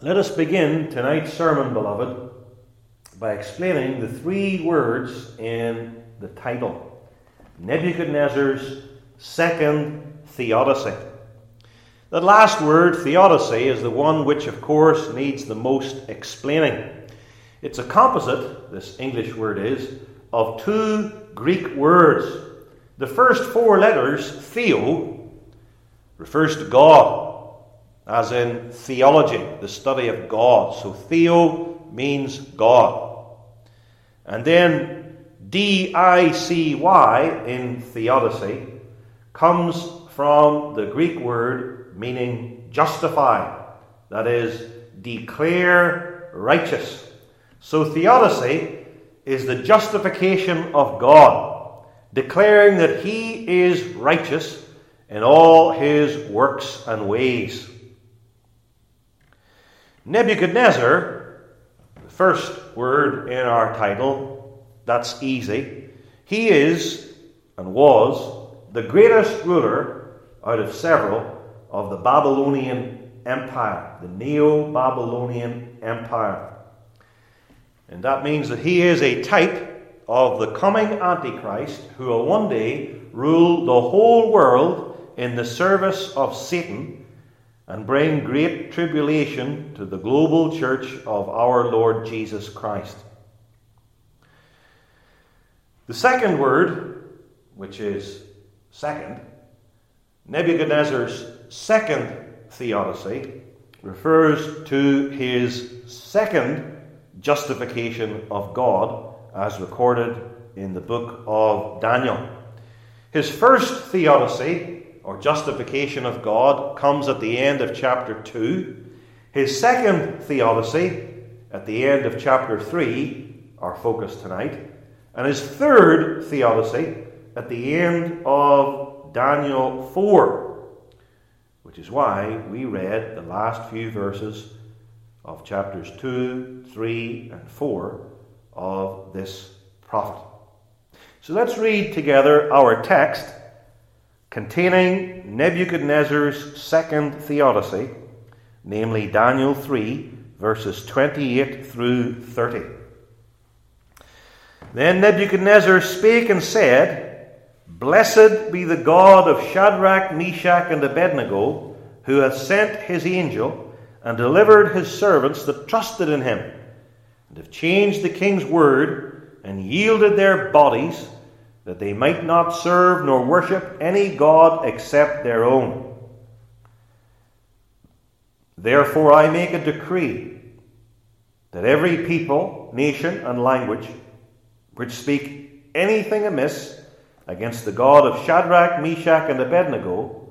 Let us begin tonight's sermon, beloved, by explaining the three words in the title: Nebuchadnezzar's second theodicy. That last word, theodicy, is the one which, of course, needs the most explaining. It's a composite, this English word is, of two Greek words. The first four letters, theo, refers to God, as in theology, the study of God. So theo means God. And then D-I-C-Y in theodicy comes from the Greek word meaning justify, that is, declare righteous. So theodicy is the justification of God, declaring that He is righteous in all His works and ways. Nebuchadnezzar, the first word in our title, that's easy. He is, and was, the greatest ruler out of several of the Babylonian Empire, the Neo-Babylonian Empire. And that means that he is a type of the coming Antichrist who will one day rule the whole world in the service of Satan and bring great tribulation to the global church of our Lord Jesus Christ. The second word, which is second, Nebuchadnezzar's second theodicy, refers to his second justification of God as recorded in the book of Daniel. His first theodicy, or justification of God, comes at the end of chapter 2. His second theodicy, at the end of chapter 3, our focus tonight. And his third theodicy, at the end of Daniel 4, which is why we read the last few verses of chapters 2, 3, and 4 of this prophet. So let's read together our text containing Nebuchadnezzar's second theodicy, namely Daniel 3, verses 28 through 30. Then Nebuchadnezzar spake and said, Blessed be the God of Shadrach, Meshach, and Abednego, who hath sent his angel, and delivered his servants that trusted in him, and have changed the king's word, and yielded their bodies, that they might not serve nor worship any god except their own. Therefore I make a decree, that every people, nation, and language, which speak anything amiss against the God of Shadrach, Meshach, and Abednego,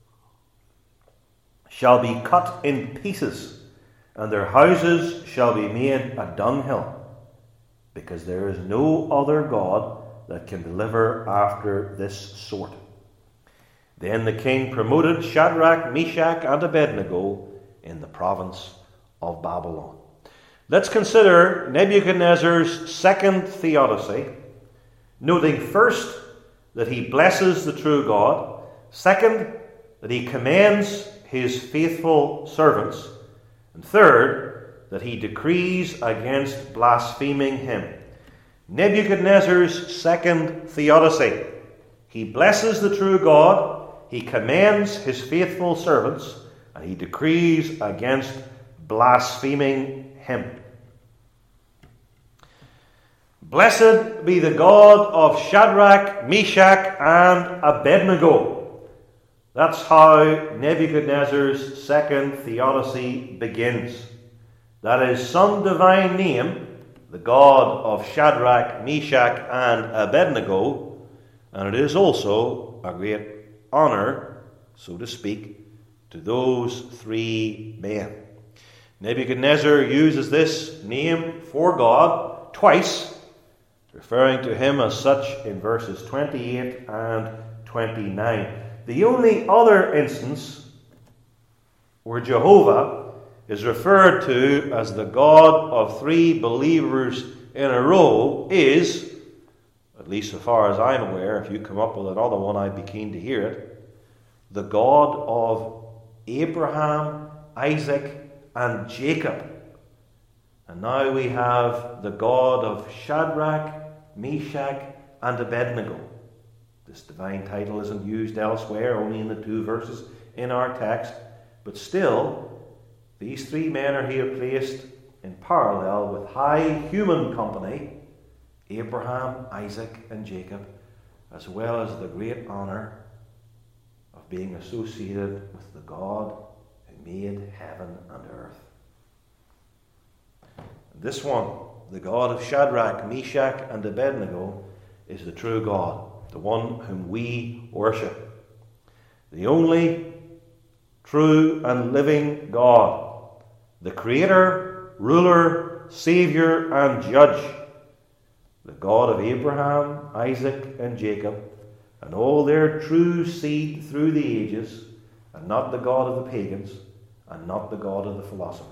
shall be cut in pieces, and their houses shall be made a dunghill, because there is no other God that can deliver after this sort. Then the king promoted Shadrach, Meshach, and Abednego in the province of Babylon. Let's consider Nebuchadnezzar's second theodicy, noting first that he blesses the true God, second that he commends his faithful servants, and third that he decrees against blaspheming him. Nebuchadnezzar's second theodicy. He blesses the true God, he commends his faithful servants, and he decrees against blaspheming him. Blessed be the God of Shadrach, Meshach, and Abednego. That's how Nebuchadnezzar's second theodicy begins. That is some divine name, the God of Shadrach, Meshach, and Abednego, and it is also a great honor, so to speak, to those three men. Nebuchadnezzar uses this name for God twice, referring to him as such in verses 28 and 29. The only other instance where Jehovah is referred to as the God of three believers in a row is, at least so far as I'm aware, if you come up with another one I'd be keen to hear it, the God of Abraham, Isaac, and Jacob. And now we have the God of Shadrach, Meshach, and Abednego. This divine title isn't used elsewhere, only in the 2 verses in our text. But still, these 3 men are here placed in parallel with high human company, Abraham, Isaac, and Jacob, as well as the great honour of being associated with the God who made heaven and earth. This one, the God of Shadrach, Meshach, and Abednego, is the true God, the one whom we worship. The only true and living God, the Creator, Ruler, Saviour, and Judge, the God of Abraham, Isaac, and Jacob, and all their true seed through the ages, and not the God of the pagans, and not the God of the philosophers.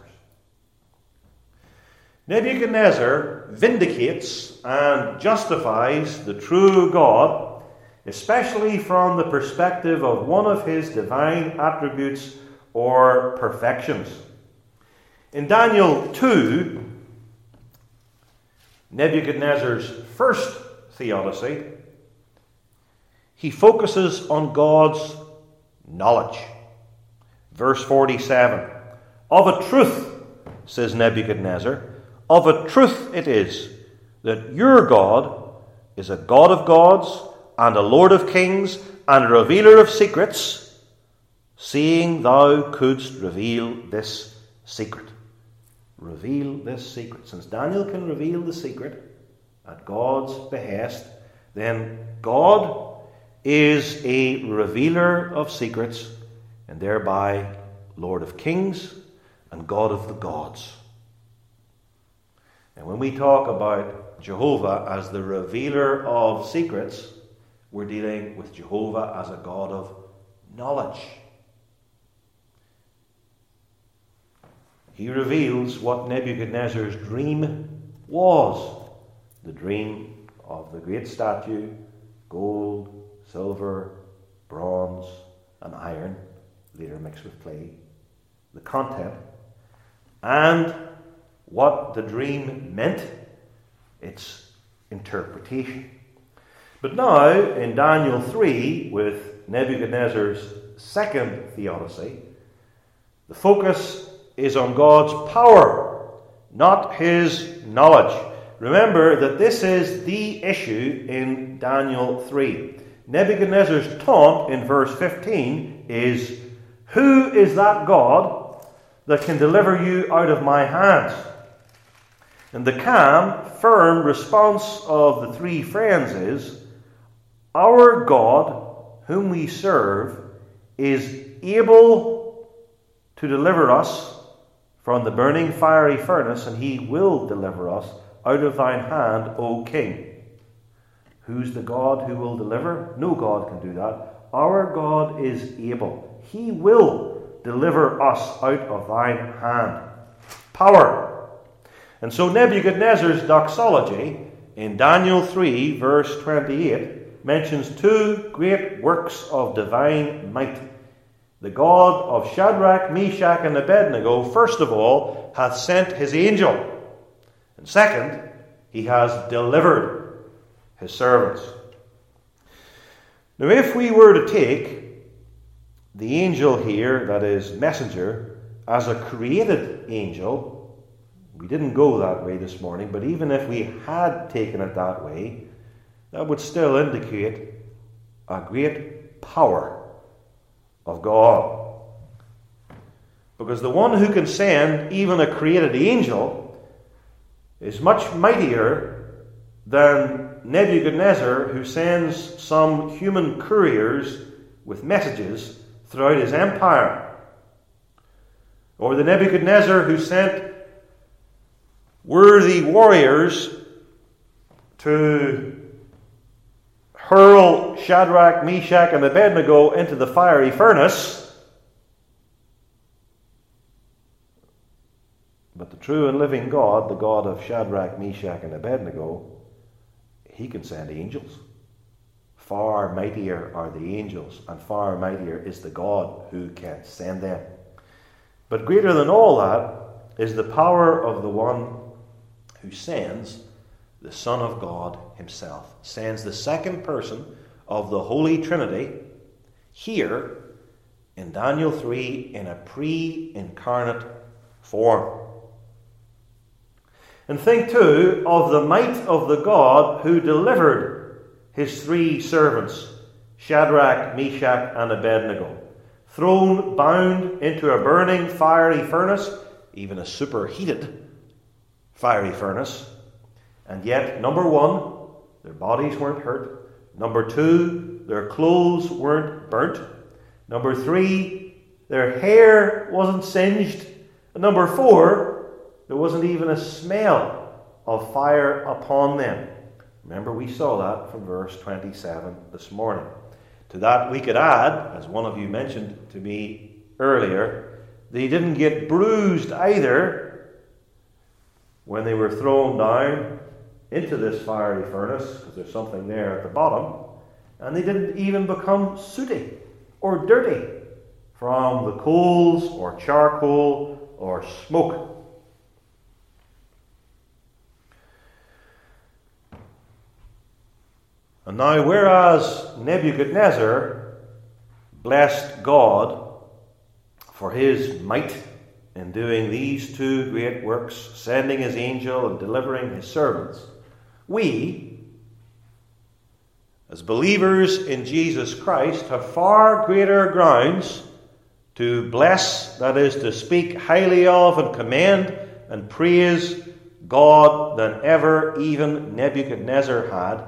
Nebuchadnezzar vindicates and justifies the true God, especially from the perspective of one of his divine attributes or perfections. In Daniel 2, Nebuchadnezzar's first theodicy, he focuses on God's knowledge. Verse 47, "Of a truth," says Nebuchadnezzar, "of a truth it is that your God is a God of gods and a Lord of kings and a revealer of secrets, seeing thou couldst reveal this secret." Reveal this secret. Since Daniel can reveal the secret at God's behest, then God is a revealer of secrets and thereby Lord of kings and God of the gods. And when we talk about Jehovah as the revealer of secrets, we're dealing with Jehovah as a God of knowledge. He reveals what Nebuchadnezzar's dream was. The dream of the great statue, gold, silver, bronze, and iron, later mixed with clay. The content, and what the dream meant, its interpretation. But now, in Daniel 3, with Nebuchadnezzar's second theodicy, the focus is on God's power, not his knowledge. Remember that this is the issue in Daniel 3. Nebuchadnezzar's taunt in verse 15 is, "Who is that God that can deliver you out of my hands?" And the calm, firm response of the 3 friends is, "Our God, whom we serve, is able to deliver us from the burning fiery furnace, and he will deliver us out of thine hand, O king." Who's the God who will deliver? No God can do that. Our God is able. He will deliver us out of thine hand. Power. And so Nebuchadnezzar's doxology in Daniel 3, verse 28, mentions 2 great works of divine might. The God of Shadrach, Meshach, and Abednego, first of all, hath sent his angel. And second, he has delivered his servants. Now, if we were to take the angel here, that is, messenger, as a created angel, we didn't go that way this morning, but even if we had taken it that way, that would still indicate a great power of God. Because the one who can send even a created angel is much mightier than Nebuchadnezzar, who sends some human couriers with messages throughout his empire. Or the Nebuchadnezzar who sent worthy warriors to hurl Shadrach, Meshach, and Abednego into the fiery furnace. But the true and living God, the God of Shadrach, Meshach, and Abednego, he can send angels. Far mightier are the angels, and far mightier is the God who can send them. But greater than all that is the power of the one who sends the Son of God himself, sends the second person of the Holy Trinity here in Daniel 3 in a pre-incarnate form. And think too of the might of the God who delivered his three servants, Shadrach, Meshach, and Abednego, thrown bound into a burning fiery furnace, even a superheated fiery furnace. And yet, number one, their bodies weren't hurt. Number two, their clothes weren't burnt. Number three, their hair wasn't singed. And number four, there wasn't even a smell of fire upon them. Remember, we saw that from verse 27 this morning. To that we could add, as one of you mentioned to me earlier, they didn't get bruised either when they were thrown down into this fiery furnace, because there's something there at the bottom, and they didn't even become sooty or dirty from the coals or charcoal or smoke. And now, whereas Nebuchadnezzar blessed God for his might in doing these two great works, sending his angel and delivering his servants, we, as believers in Jesus Christ, have far greater grounds to bless, that is, to speak highly of and commend and praise God than ever even Nebuchadnezzar had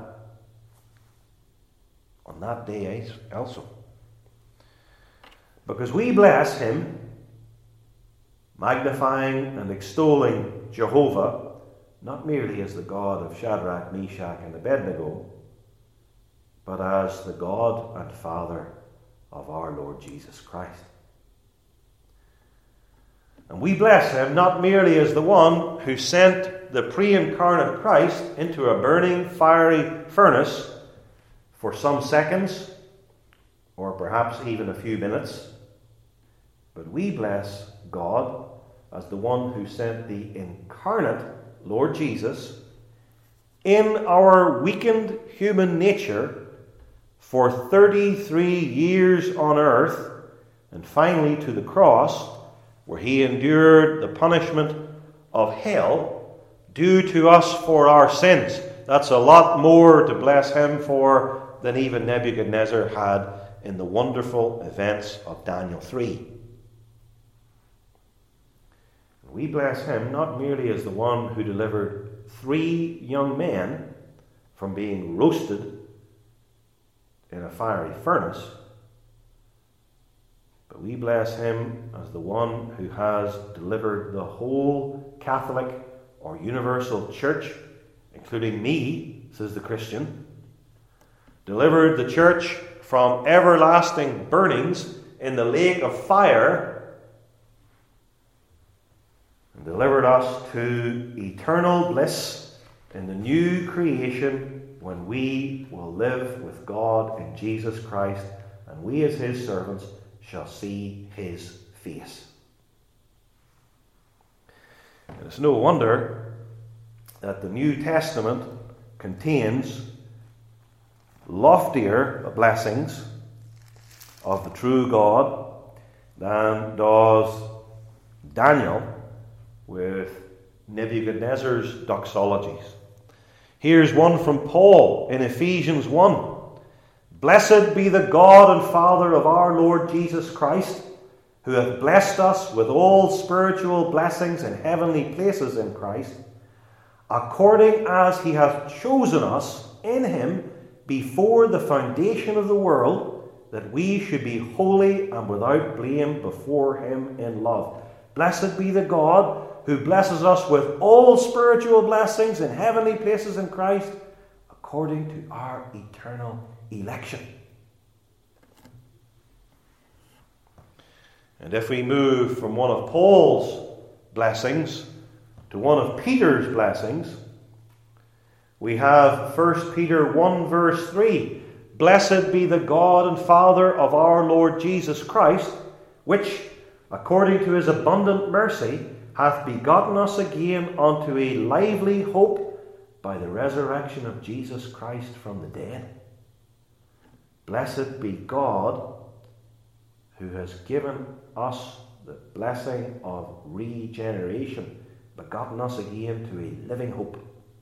on that day also. Because we bless him, magnifying and extolling Jehovah, not merely as the God of Shadrach, Meshach, and Abednego, but as the God and Father of our Lord Jesus Christ. And we bless him not merely as the one who sent the pre-incarnate Christ into a burning fiery furnace for some seconds, or perhaps even a few minutes, but we bless God as the one who sent the incarnate Lord Jesus in our weakened human nature for 33 years on earth, and finally to the cross, where he endured the punishment of hell due to us for our sins. That's a lot more to bless him for than even Nebuchadnezzar had in the wonderful events of Daniel 3. We bless him not merely as the one who delivered 3 young men from being roasted in a fiery furnace, but we bless him as the one who has delivered the whole Catholic or universal church, including me, says the Christian, delivered the church from everlasting burnings in the lake of fire, and delivered us to eternal bliss in the new creation when we will live with God in Jesus Christ, and we as his servants shall see his face. And it's no wonder that the New Testament contains loftier blessings of the true God than does Daniel with Nebuchadnezzar's doxologies. Here's one from Paul in Ephesians 1. Blessed be the God and Father of our Lord Jesus Christ, who hath blessed us with all spiritual blessings in heavenly places in Christ, according as he hath chosen us in him before the foundation of the world, that we should be holy and without blame before him in love. Blessed be the God who blesses us with all spiritual blessings in heavenly places in Christ, according to our eternal election. And if we move from one of Paul's blessings to one of Peter's blessings, we have 1 Peter 1 verse 3. Blessed be the God and Father of our Lord Jesus Christ, which, according to his abundant mercy, hath begotten us again unto a lively hope by the resurrection of Jesus Christ from the dead. Blessed be God, who has given us the blessing of regeneration, begotten us again to a living hope.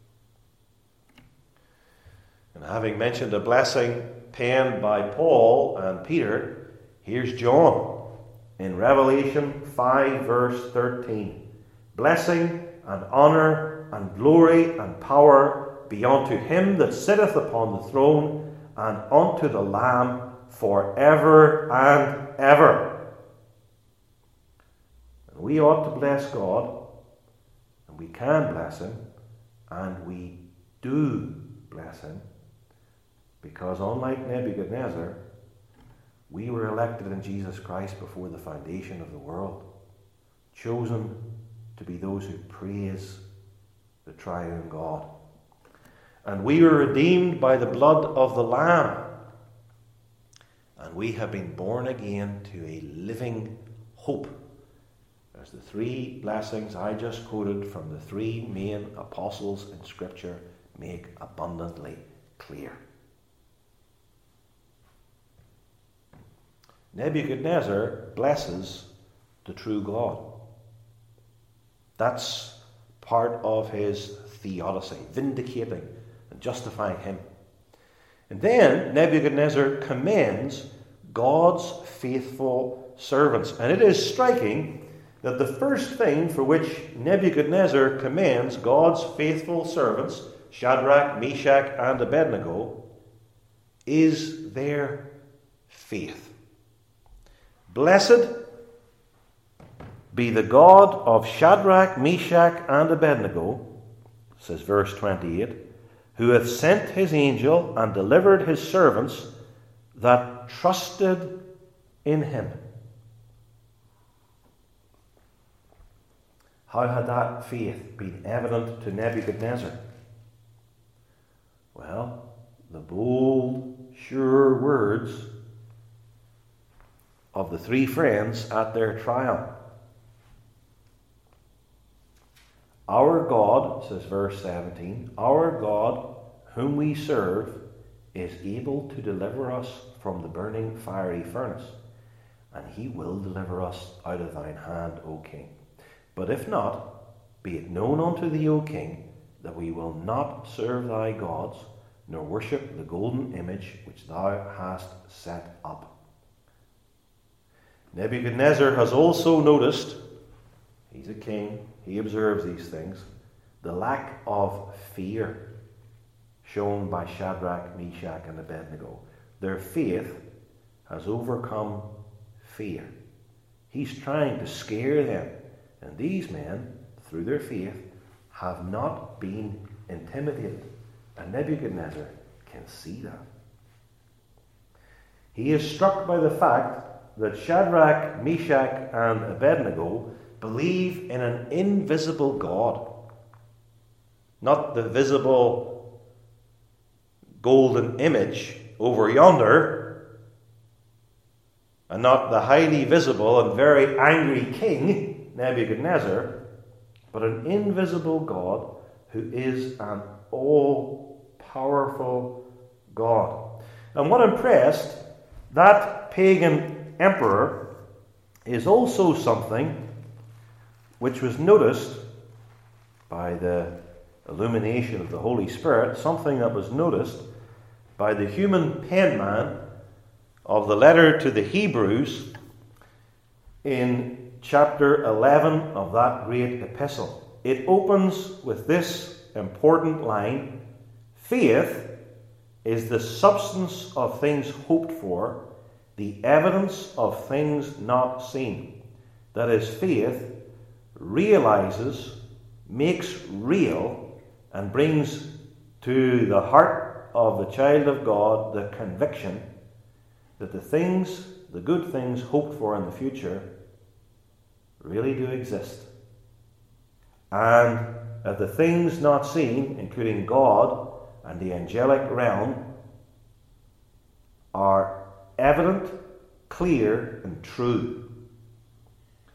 And having mentioned a blessing penned by Paul and Peter, here's John in Revelation 5 verse 13. Blessing and honour and glory and power be unto him that sitteth upon the throne and unto the Lamb for ever and ever. And we ought to bless God, and we can bless him, and we do bless him, because unlike Nebuchadnezzar, we were elected in Jesus Christ before the foundation of the world, chosen to be those who praise the triune God. And we were redeemed by the blood of the Lamb. And we have been born again to a living hope. As the three blessings I just quoted from the three main apostles in Scripture make abundantly clear. Nebuchadnezzar blesses the true God. That's part of his theodicy, vindicating and justifying him. And then Nebuchadnezzar commends God's faithful servants. And it is striking that the first thing for which Nebuchadnezzar commends God's faithful servants, Shadrach, Meshach, and Abednego, is their faith. Blessed be the God of Shadrach, Meshach, and Abednego, says verse 28, who hath sent his angel and delivered his servants that trusted in him. How had that faith been evident to Nebuchadnezzar? Well, the bold, sure words of the three friends at their trial. Our God, says verse 17, our God, whom we serve, is able to deliver us from the burning fiery furnace, and he will deliver us out of thine hand, O king. But if not, be it known unto thee, O king, that we will not serve thy gods, nor worship the golden image which thou hast set up. Nebuchadnezzar has also noticed, he's a king, he observes these things, the lack of fear shown by Shadrach, Meshach, and Abednego. Their faith has overcome fear. He's trying to scare them. And these men, through their faith, have not been intimidated. And Nebuchadnezzar can see that. He is struck by the fact that Shadrach, Meshach, and Abednego believe in an invisible God. Not the visible golden image over yonder, and not the highly visible and very angry king, Nebuchadnezzar, but an invisible God who is an all-powerful God. And what impressed that pagan emperor is also something which was noticed by the illumination of the Holy Spirit, something that was noticed by the human penman of the letter to the Hebrews in chapter 11 of that great epistle. It opens with this important line: faith is the substance of things hoped for, the evidence of things not seen. That is, faith realizes, makes real, and brings to the heart of the child of God the conviction that the good things hoped for in the future, really do exist. And that the things not seen, including God and the angelic realm, are evident, clear, and true.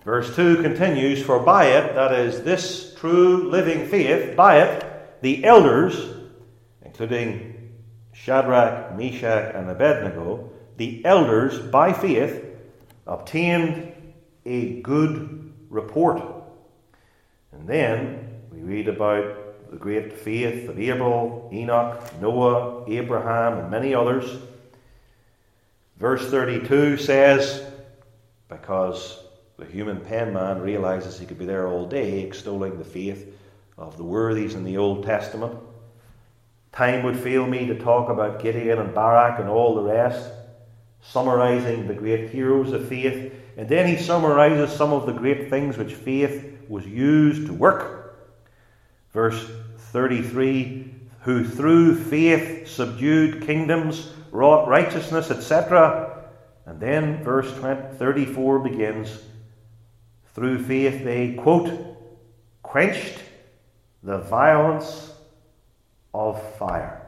Verse 2 continues, "For by it," that is, this true living faith, "by it the elders," including Shadrach, Meshach, and Abednego, "the elders, by faith, obtained a good report." And then we read about the great faith of Abel, Enoch, Noah, Abraham, and many others. Verse 32 says, because the human penman realizes he could be there all day extolling the faith of the worthies in the Old Testament. Time would fail me to talk about Gideon and Barak and all the rest, summarizing the great heroes of faith. And then he summarizes some of the great things which faith was used to work. Verse 33, "who through faith subdued kingdoms, wrought righteousness," etc. And then verse 34 begins, "through faith they," quote, "quenched the violence of fire."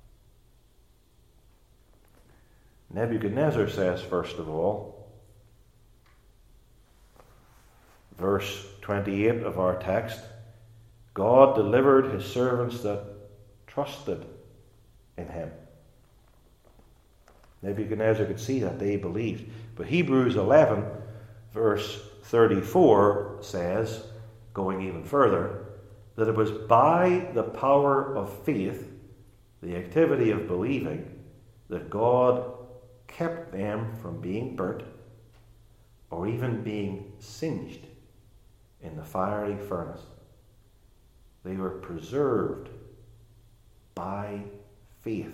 Nebuchadnezzar says, first of all, verse 28 of our text, "God delivered his servants that trusted in him." Nebuchadnezzar could see that they believed. But Hebrews 11, verse 34 says, going even further, that it was by the power of faith, the activity of believing, that God kept them from being burnt or even being singed in the fiery furnace. They were preserved by faith.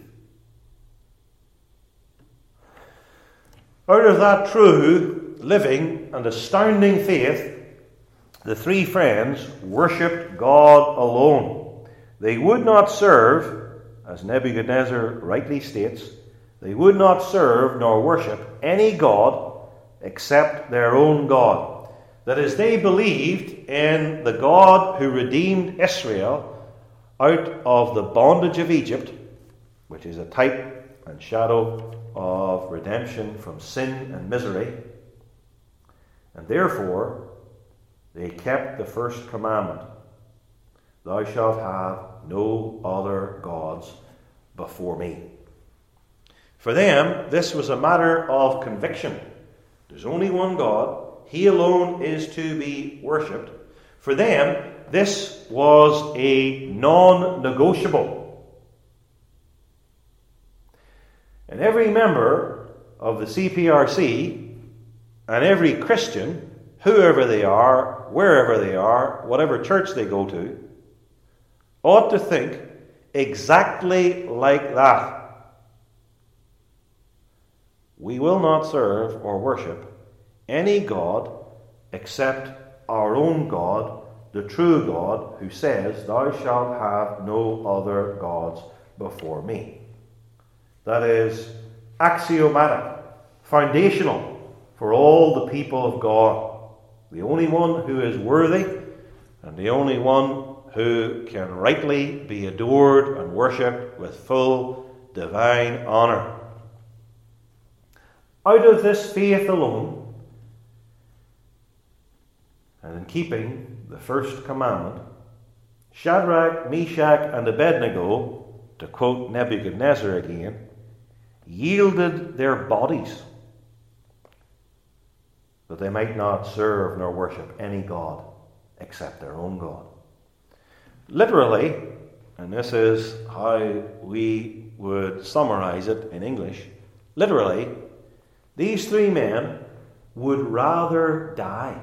Out of that true, living, and astounding faith, the three friends worshipped God alone. They would not serve, as Nebuchadnezzar rightly states, they would not serve nor worship any god except their own God. That is, they believed in the God who redeemed Israel out of the bondage of Egypt, which is a type and shadow of redemption from sin and misery. And therefore, they kept the first commandment, "Thou shalt have no other gods before me." For them, this was a matter of conviction. There's only one God. He alone is to be worshipped. For them, this was a non-negotiable. And every member of the CPRC and every Christian, whoever they are, wherever they are, whatever church they go to, ought to think exactly like that. We will not serve or worship any God except our own God, the true God, who says, "Thou shalt have no other gods before me." That is axiomatic, foundational for all the people of God. The only one who is worthy and the only one who can rightly be adored and worshipped with full divine honour. Out of this faith alone, and in keeping the first commandment, Shadrach, Meshach, and Abednego, to quote Nebuchadnezzar again, yielded their bodies that they might not serve nor worship any god except their own God. Literally, and this is how we would summarize it in English, literally, these three men would rather die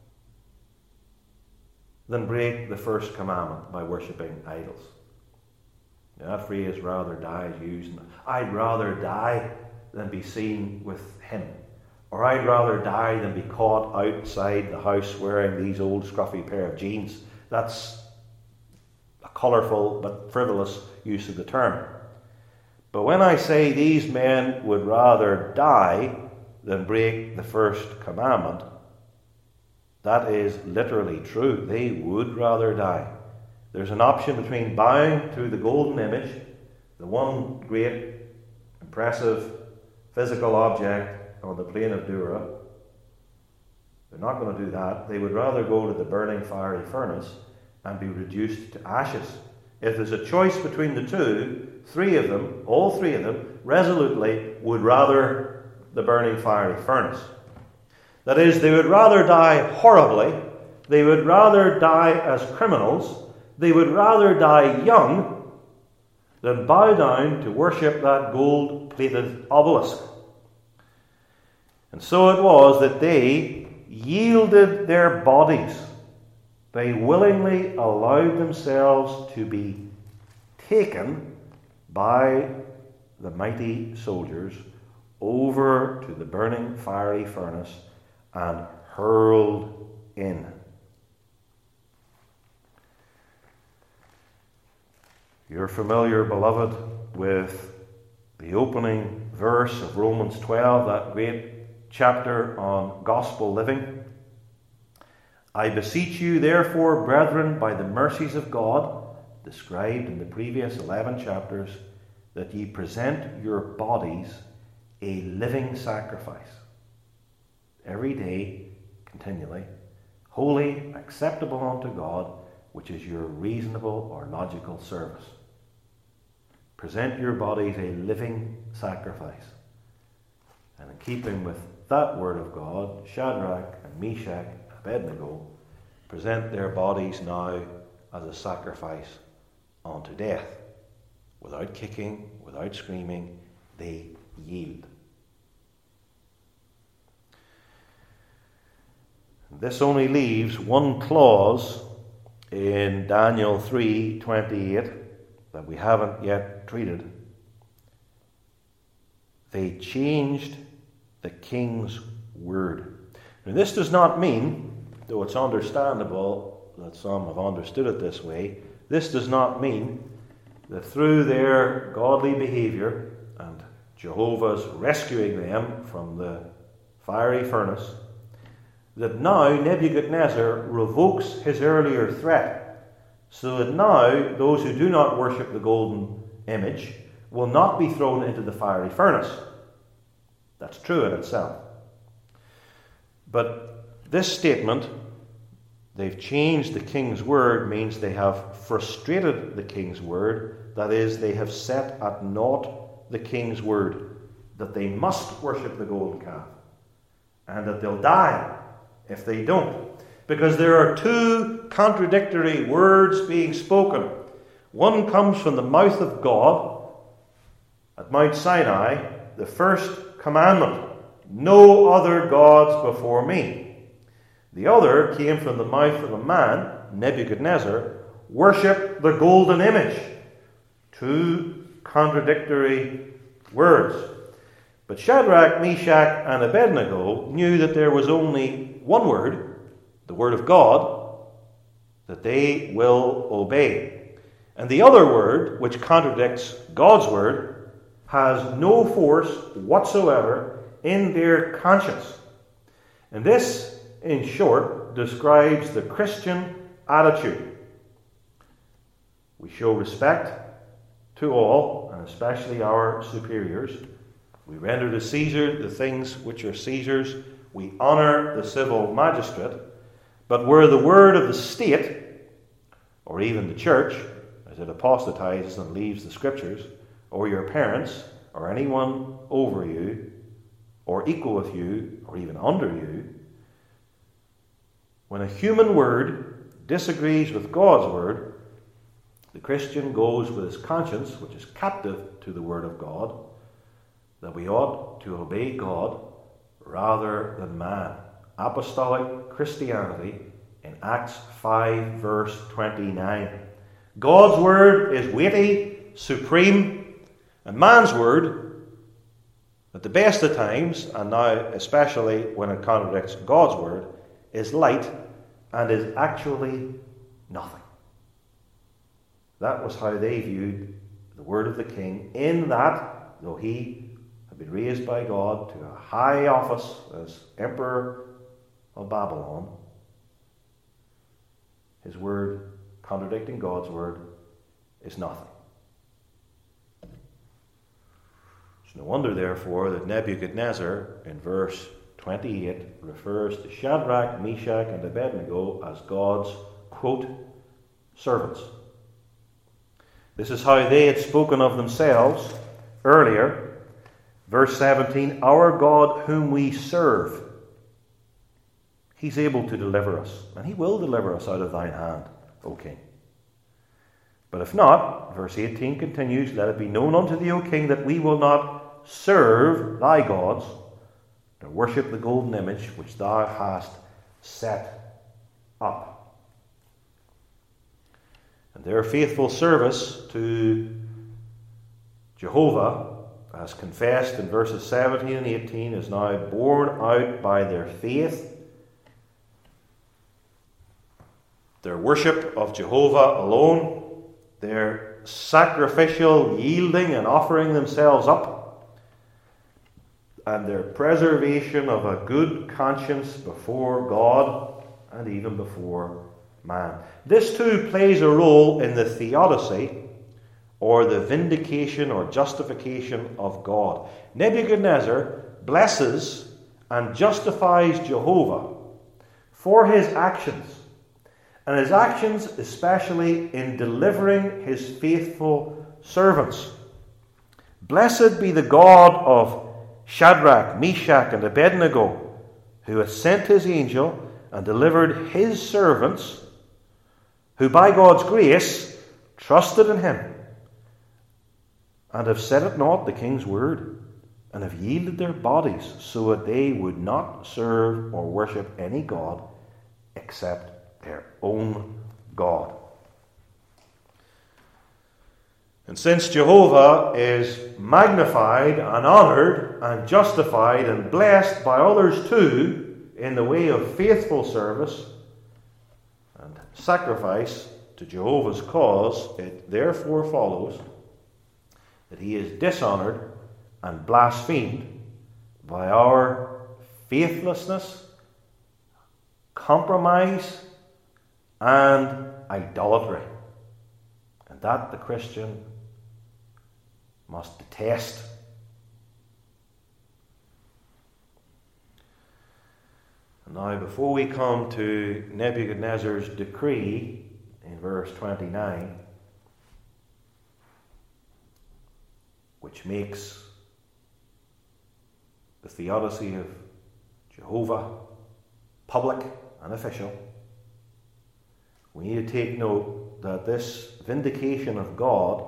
than break the first commandment by worshipping idols. Now, that phrase, "rather die," is used. I'd rather die than be seen with him. Or I'd rather die than be caught outside the house wearing these old scruffy pair of jeans. That's a colourful but frivolous use of the term. But when I say these men would rather die than break the first commandment, that is literally true. They would rather die. There's an option between bowing to the golden image, the one great, impressive physical object on the plain of Dura, They're not going to do that. They would rather go to the burning fiery furnace and be reduced to ashes. If there's a choice between the two, all three of them, resolutely would rather the burning fiery furnace. That is, they would rather die horribly, they would rather die as criminals, they would rather die young than bow down to worship that gold-plated obelisk. And so it was that they yielded their bodies. They willingly allowed themselves to be taken by the mighty soldiers over to the burning fiery furnace and hurled in. You're familiar, beloved, with the opening verse of Romans 12, that great chapter on gospel living. I beseech you, therefore, brethren, by the mercies of God, described in the previous 11 chapters, that ye present your bodies a living sacrifice, every day, continually, holy, acceptable unto God, which is your reasonable or logical service. Present your bodies a living sacrifice. And in keeping with that word of God, Shadrach and Meshach and Abednego present their bodies now as a sacrifice unto death. Without kicking, without screaming, they yield. This only leaves one clause in Daniel 3:28 that we haven't yet treated. They changed the king's word. Now, this does not mean, though it's understandable that some have understood it this way, this does not mean that through their godly behavior and Jehovah's rescuing them from the fiery furnace, that now Nebuchadnezzar revokes his earlier threat, so that now those who do not worship the golden image will not be thrown into the fiery furnace. That's true in itself. But this statement, they've changed the king's word, means they have frustrated the king's word. That is, they have set at naught the king's word, that they must worship the golden calf, and that they'll die if they don't. Because there are two contradictory words being spoken. One comes from the mouth of God at Mount Sinai, the first commandment, no other gods before me. The other came from the mouth of a man, Nebuchadnezzar, worship the golden image. Two contradictory words. But Shadrach, Meshach, and Abednego knew that there was only one word, the word of God, that they will obey. And the other word, which contradicts God's word, has no force whatsoever in their conscience. And this, in short, describes the Christian attitude. We show respect to all, and especially our superiors. We render to Caesar the things which are Caesar's. We honour the civil magistrate. But where the word of the state, or even the church, as it apostatizes and leaves the scriptures, or your parents, or anyone over you, or equal with you, or even under you, when a human word disagrees with God's word, the Christian goes with his conscience, which is captive to the word of God, that we ought to obey God rather than man. Apostolic Christianity in Acts 5 verse 29. God's word is weighty, supreme, and man's word, at the best of times, and now especially when it contradicts God's word, is light and is actually nothing. That was how they viewed the word of the king, in that, though he had been raised by God to a high office as Emperor of Babylon, his word, contradicting God's word, is nothing. It's no wonder, therefore, that Nebuchadnezzar, in verse 28 refers to Shadrach, Meshach, and Abednego as God's, quote, servants. This is how they had spoken of themselves earlier. Verse 17, our God whom we serve, He's able to deliver us, and He will deliver us out of thine hand, O King. But if not, verse 18 continues, let it be known unto thee, O King, that we will not serve thy gods, nor worship the golden image which thou hast set up. And their faithful service to Jehovah, as confessed in verses 17 and 18, is now borne out by their faith, their worship of Jehovah alone, their sacrificial yielding and offering themselves up, and their preservation of a good conscience before God and even before man. This too plays a role in the theodicy, or the vindication or justification of God. Nebuchadnezzar blesses and justifies Jehovah for his actions, and his actions especially in delivering his faithful servants. Blessed be the God of Shadrach, Meshach, and Abednego, who hath sent his angel and delivered his servants, who by God's grace trusted in him, and have set at naught the king's word, and have yielded their bodies, so that they would not serve or worship any god except their own God. And since Jehovah is magnified and honoured and justified and blessed by others too in the way of faithful service and sacrifice to Jehovah's cause, it therefore follows that he is dishonoured and blasphemed by our faithlessness, compromise, and idolatry. And that the Christian must detest. And now, before we come to Nebuchadnezzar's decree in verse 29, which makes the theodicy of Jehovah public and official, we need to take note that this vindication of God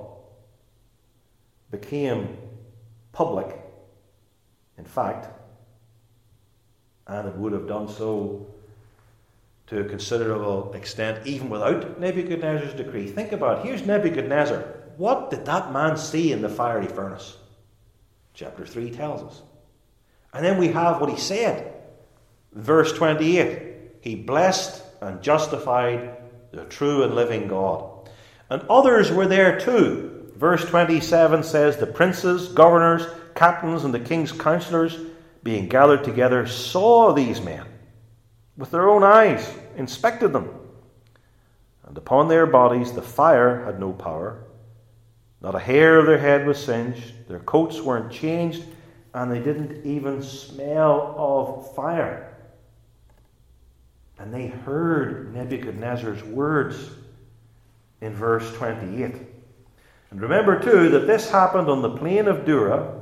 became public, in fact, and it would have done so to a considerable extent even without Nebuchadnezzar's decree. Think about it. Here's Nebuchadnezzar. What did that man see in the fiery furnace? Chapter 3 tells us. And then we have what he said. Verse 28. He blessed and justified the true and living God. And others were there too. Verse 27 says, the princes, governors, captains, and the king's counselors, being gathered together, saw these men with their own eyes, inspected them. And upon their bodies the fire had no power. Not a hair of their head was singed. Their coats weren't changed, and they didn't even smell of fire. And they heard Nebuchadnezzar's words in verse 28. And remember too that this happened on the plain of Dura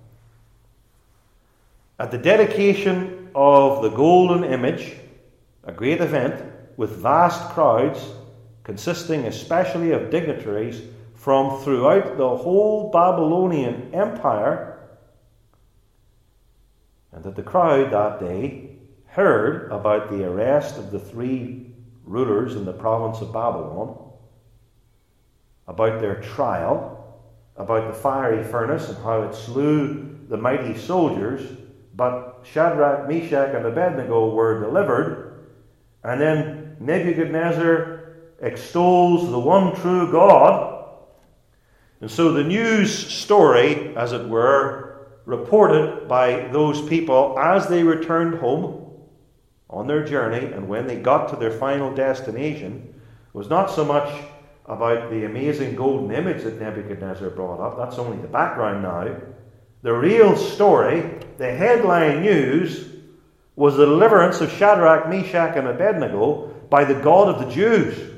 at the dedication of the golden image, a great event with vast crowds consisting especially of dignitaries from throughout the whole Babylonian Empire, and that the crowd that day heard about the arrest of the 3 rulers in the province of Babylon, about their trial, about the fiery furnace and how it slew the mighty soldiers, but Shadrach, Meshach, and Abednego were delivered, and then Nebuchadnezzar extols the one true God. And so the news story, as it were, reported by those people as they returned home on their journey, and when they got to their final destination, was not so much about the amazing golden image that Nebuchadnezzar brought up. That's only the background now. The real story, the headline news, was the deliverance of Shadrach, Meshach, and Abednego by the God of the Jews.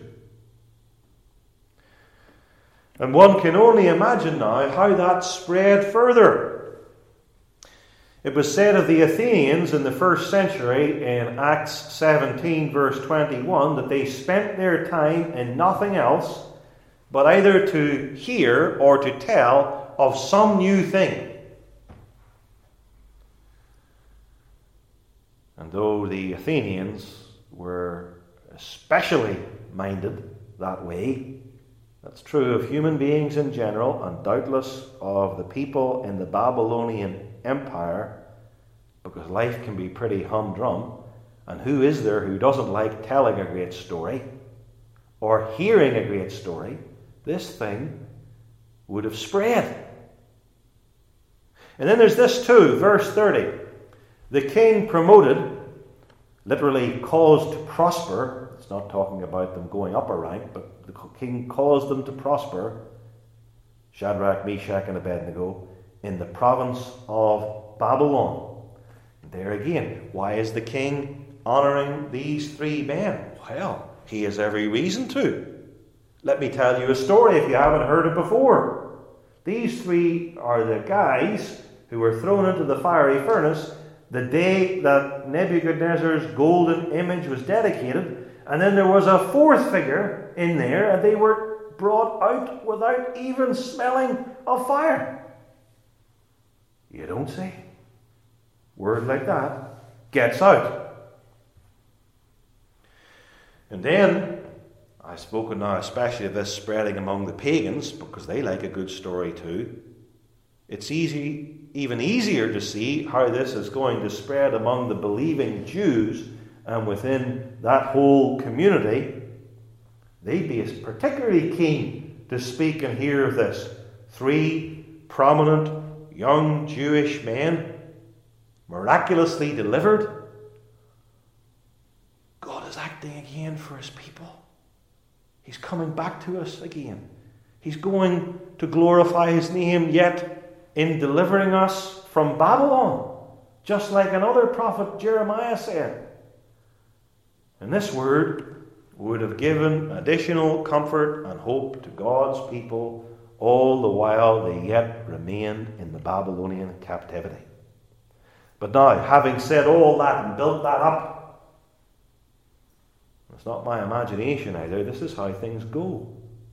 And one can only imagine now how that spread further. It was said of the Athenians in the first century in Acts 17 verse 21 that they spent their time in nothing else but either to hear or to tell of some new thing. And though the Athenians were especially minded that way, that's true of human beings in general, and doubtless of the people in the Babylonian Empire, because life can be pretty humdrum, and who is there who doesn't like telling a great story or hearing a great story? This thing would have spread. And then there's this too, verse 30. The king promoted, literally caused to prosper. It's not talking about them going up a rank, but the king caused them to prosper, Shadrach, Meshach, and Abednego, in the province of Babylon. And there again, why is the king honouring these three men? Well, he has every reason to. Let me tell you a story if you haven't heard it before. These three are the guys who were thrown into the fiery furnace the day that Nebuchadnezzar's golden image was dedicated, and then there was a fourth figure in there, and they were brought out without even smelling of fire. You don't say. Word like that gets out. And then, I've spoken now especially of this spreading among the pagans, because they like a good story too. It's even easier to see how this is going to spread among the believing Jews, and within that whole community, they'd be particularly keen to speak and hear of this. Three prominent young Jewish men, miraculously delivered. God is acting again for his people. He's coming back to us again. He's going to glorify his name yet in delivering us from Babylon, just like another prophet Jeremiah said. And this word would have given additional comfort and hope to God's people all the while they yet remained in the Babylonian captivity. But now, having said all that and built that up, it's not my imagination either, this is how things go.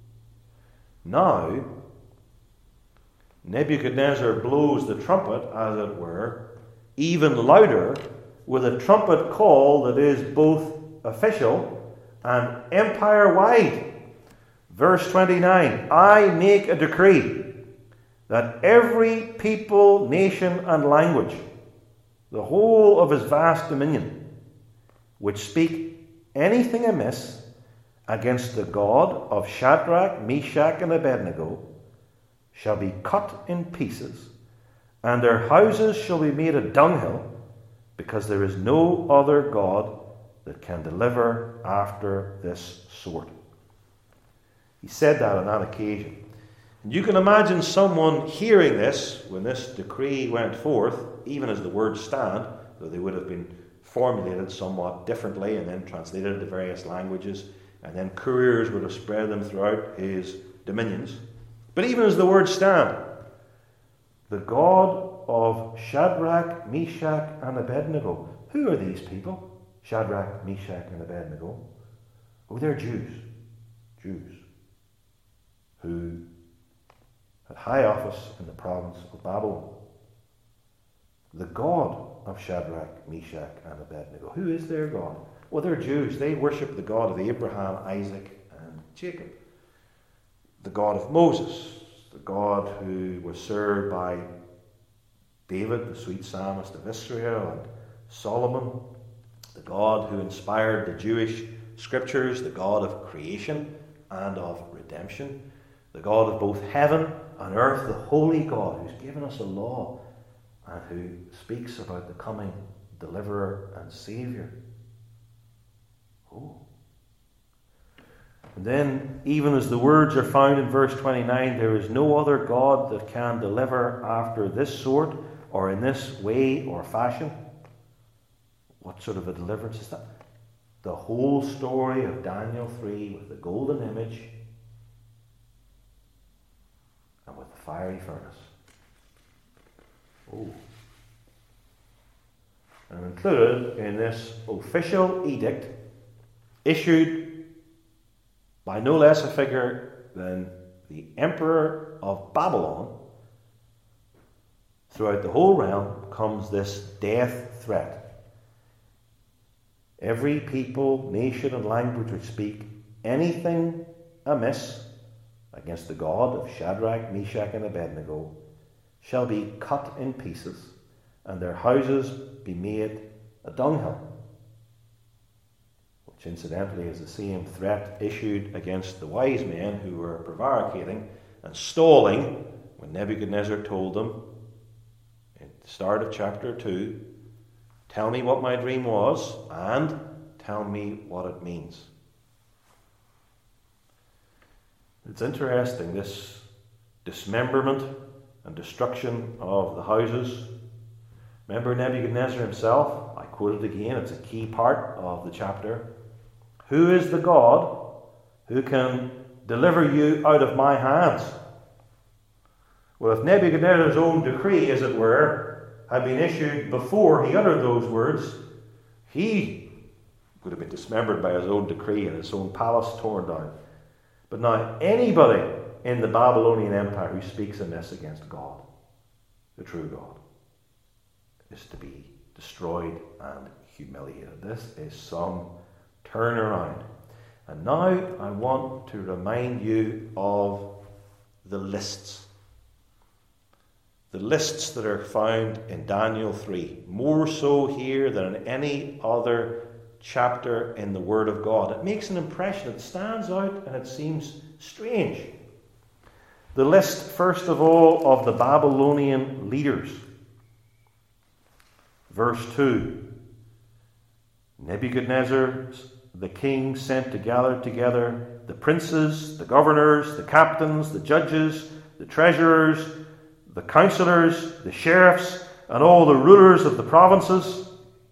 Now, Nebuchadnezzar blows the trumpet, as it were, even louder, with a trumpet call that is both official and empire-wide. Verse 29, I make a decree that every people, nation, and language, the whole of his vast dominion, which speak anything amiss against the God of Shadrach, Meshach, and Abednego, shall be cut in pieces, and their houses shall be made a dunghill, because there is no other God that can deliver after this sort. He said that on that occasion. And you can imagine someone hearing this when this decree went forth, even as the words stand, though they would have been formulated somewhat differently and then translated into various languages, and then couriers would have spread them throughout his dominions. But even as the words stand, the God of Shadrach, Meshach, and Abednego. Who are these people? Shadrach, Meshach, and Abednego. Oh, they're Jews. Jews who had high office in the province of Babylon. The God of Shadrach, Meshach, and Abednego. Who is their God? Well, they're Jews. They worship the God of Abraham, Isaac, and Jacob. The God of Moses, the God who was served by David, the sweet psalmist of Israel, and Solomon, the God who inspired the Jewish scriptures, the God of creation and of redemption, the God of both heaven and earth, the holy God who's given us a law and who speaks about the coming deliverer and Saviour. Oh. And then, even as the words are found in verse 29, there is no other God that can deliver after this sort, or in this way or fashion. What sort of a deliverance is that? The whole story of Daniel 3 with the golden image and with the fiery furnace. Oh. And included in this official edict, issued by no less a figure than the Emperor of Babylon, throughout the whole realm comes this death threat. Every people, nation, and language which speak anything amiss against the God of Shadrach, Meshach, and Abednego shall be cut in pieces, and their houses be made a dunghill. Which incidentally is the same threat issued against the wise men who were prevaricating and stalling when Nebuchadnezzar told them at the start of chapter 2, tell me what my dream was and tell me what it means. It's interesting, this dismemberment and destruction of the houses. Remember Nebuchadnezzar himself? I quote it again, it's a key part of the chapter. Who is the God who can deliver you out of my hands? Well, if Nebuchadnezzar's own decree, as it were, had been issued before he uttered those words, he would have been dismembered by his own decree and his own palace torn down. But now anybody in the Babylonian Empire who speaks amiss against God, the true God, is to be destroyed and humiliated. This is some turnaround. And now I want to remind you of the lists. The lists that are found in Daniel 3, more so here than in any other chapter in the Word of God. It makes an impression, it stands out and it seems strange. The list, first of all, of the Babylonian leaders. Verse 2. Nebuchadnezzar, the king, sent to gather together the princes, the governors, the captains, the judges, the treasurers, the counselors, the sheriffs, and all the rulers of the provinces.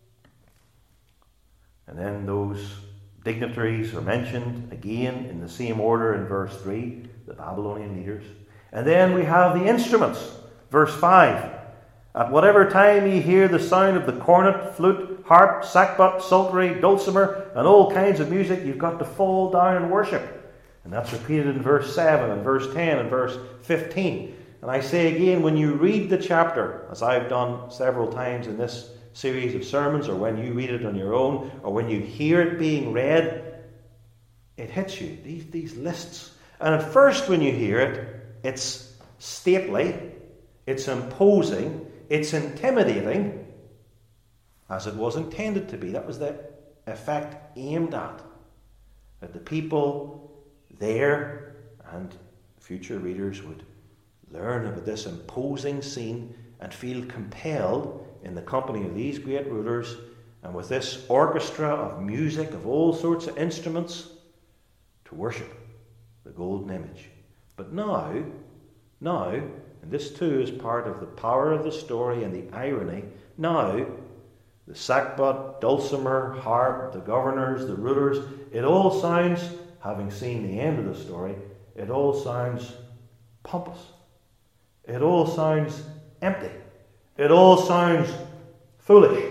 And then those dignitaries are mentioned again in the same order in verse 3, the Babylonian leaders. And then we have the instruments, verse 5. At whatever time ye hear the sound of the cornet, flute, harp, sackbut, psaltery, dulcimer, and all kinds of music, you've got to fall down and worship. And that's repeated in verse 7 and verse 10 and verse 15. And I say again, when you read the chapter, as I've done several times in this series of sermons, or when you read it on your own, or when you hear it being read, it hits you, these lists. And at first when you hear it, it's stately, it's imposing, it's intimidating, as it was intended to be. That was the effect aimed at. That the people there, and future readers would learn about this imposing scene and feel compelled in the company of these great rulers and with this orchestra of music of all sorts of instruments to worship the golden image. But now, and this too is part of the power of the story and the irony, now the sackbut, dulcimer, harp, the governors, the rulers, it all sounds, having seen the end of the story, it all sounds pompous. It all sounds empty. It all sounds foolish.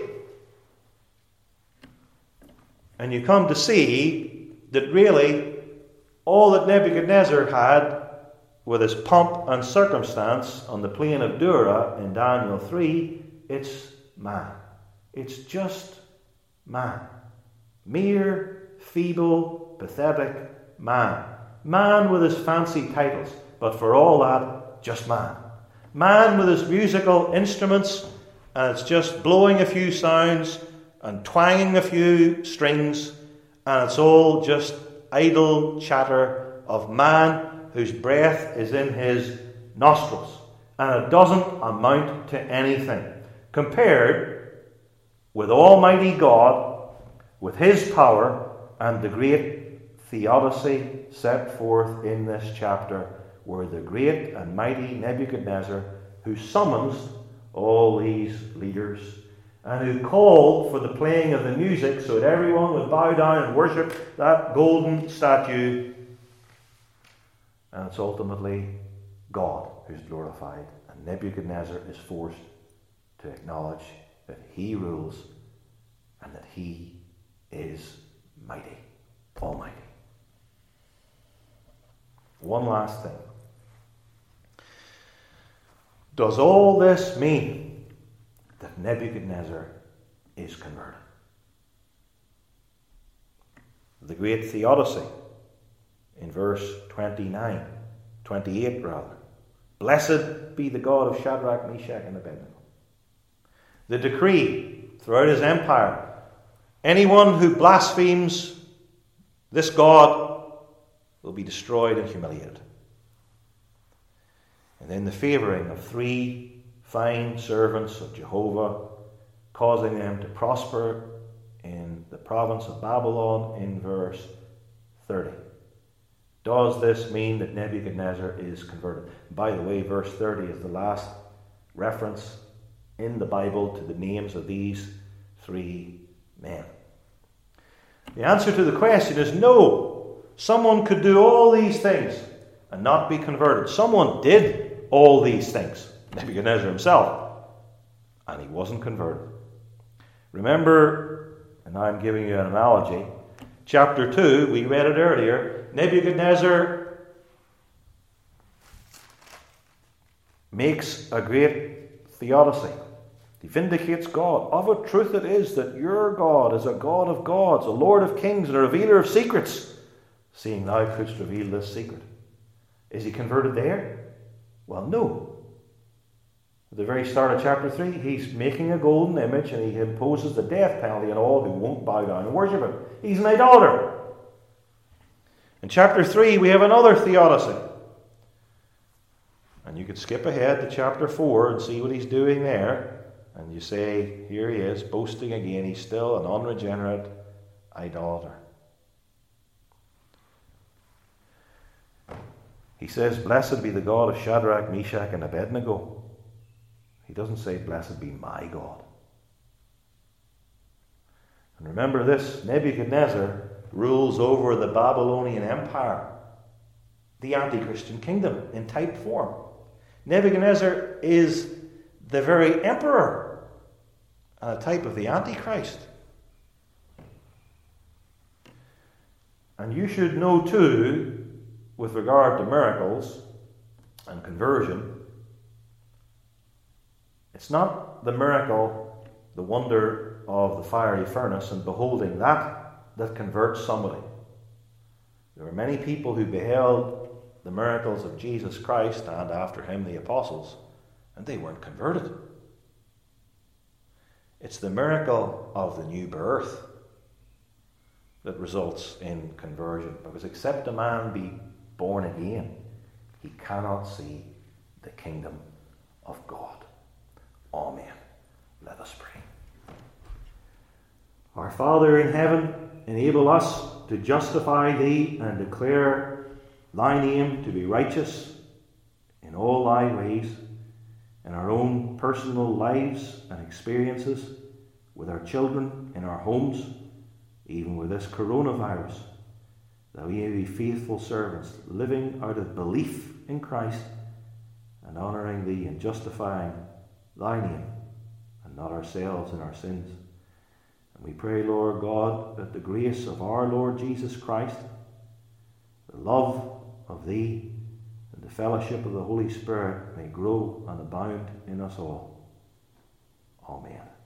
And you come to see that really all that Nebuchadnezzar had with his pomp and circumstance on the plain of Dura in Daniel 3, it's man. It's just man. Mere, feeble, pathetic man. Man with his fancy titles, but for all that, just man. Man with his musical instruments, and it's just blowing a few sounds and twanging a few strings, and it's all just idle chatter of man whose breath is in his nostrils, and it doesn't amount to anything compared with Almighty God, with His power, and the great theodicy set forth in this chapter, where the great and mighty Nebuchadnezzar, who summons all these leaders and who called for the playing of the music so that everyone would bow down and worship that golden statue. And it's ultimately God who's glorified, and Nebuchadnezzar is forced to acknowledge that he rules and that he is mighty, almighty. One last thing. Does all this mean that Nebuchadnezzar is converted? The great theodicy in verse 28 rather. Blessed be the God of Shadrach, Meshach, and Abednego. The decree throughout his empire, anyone who blasphemes this God will be destroyed and humiliated. And then the favouring of 3 fine servants of Jehovah, causing them to prosper in the province of Babylon in verse 30. Does this mean that Nebuchadnezzar is converted? By the way, verse 30 is the last reference in the Bible to the names of these 3 men. The answer to the question is no. Someone could do all these things and not be converted. Someone did all these things, Nebuchadnezzar himself, and he wasn't converted. Remember, and I'm giving you an analogy, chapter 2, we read it earlier, Nebuchadnezzar makes a great theodicy. He vindicates God. Of a truth it is that your God is a God of gods, a Lord of kings, and a revealer of secrets, seeing thou couldst reveal this secret. Is he converted there? Well, no. At the very start of chapter 3, he's making a golden image and he imposes the death penalty on all who won't bow down and worship him. He's an idolater. In chapter 3, we have another theodicy. And you could skip ahead to chapter 4 and see what he's doing there. And you say, here he is, boasting again. He's still an unregenerate idolater. He says, blessed be the God of Shadrach, Meshach, and Abednego. He doesn't say, blessed be my God. And remember this, Nebuchadnezzar rules over the Babylonian Empire, the anti-Christian kingdom in type form. Nebuchadnezzar is the very emperor and a type of the Antichrist. And you should know too, with regard to miracles and conversion, it's not the miracle, the wonder of the fiery furnace and beholding that converts somebody. There were many people who beheld the miracles of Jesus Christ and after him the apostles, and they weren't converted. It's the miracle of the new birth that results in conversion. Because except a man be born again, he cannot see the kingdom of God. Amen. Let us pray. Our Father in heaven, enable us to justify thee and declare thy name to be righteous in all thy ways, in our own personal lives and experiences, with our children, in our homes, even with this coronavirus, that we may be faithful servants, living out of belief in Christ and honouring thee and justifying thy name and not ourselves in our sins. And we pray, Lord God, that the grace of our Lord Jesus Christ, the love of thee, and the fellowship of the Holy Spirit may grow and abound in us all. Amen.